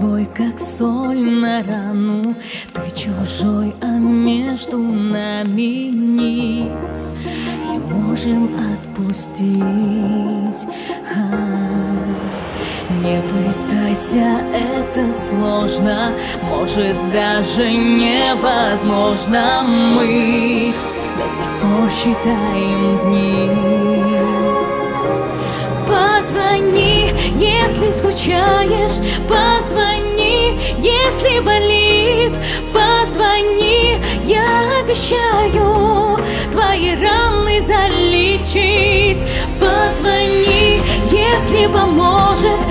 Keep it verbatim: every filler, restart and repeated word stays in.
тобой, как соль на рану. Ты чужой, а между нами нить не можем отпустить. А, не пытайся, это сложно, может даже невозможно. Мы до сих пор считаем дни. Позвони, если скучаешь, позвони, если болит, позвони, я обещаю твои раны залечить. Позвони, если поможет,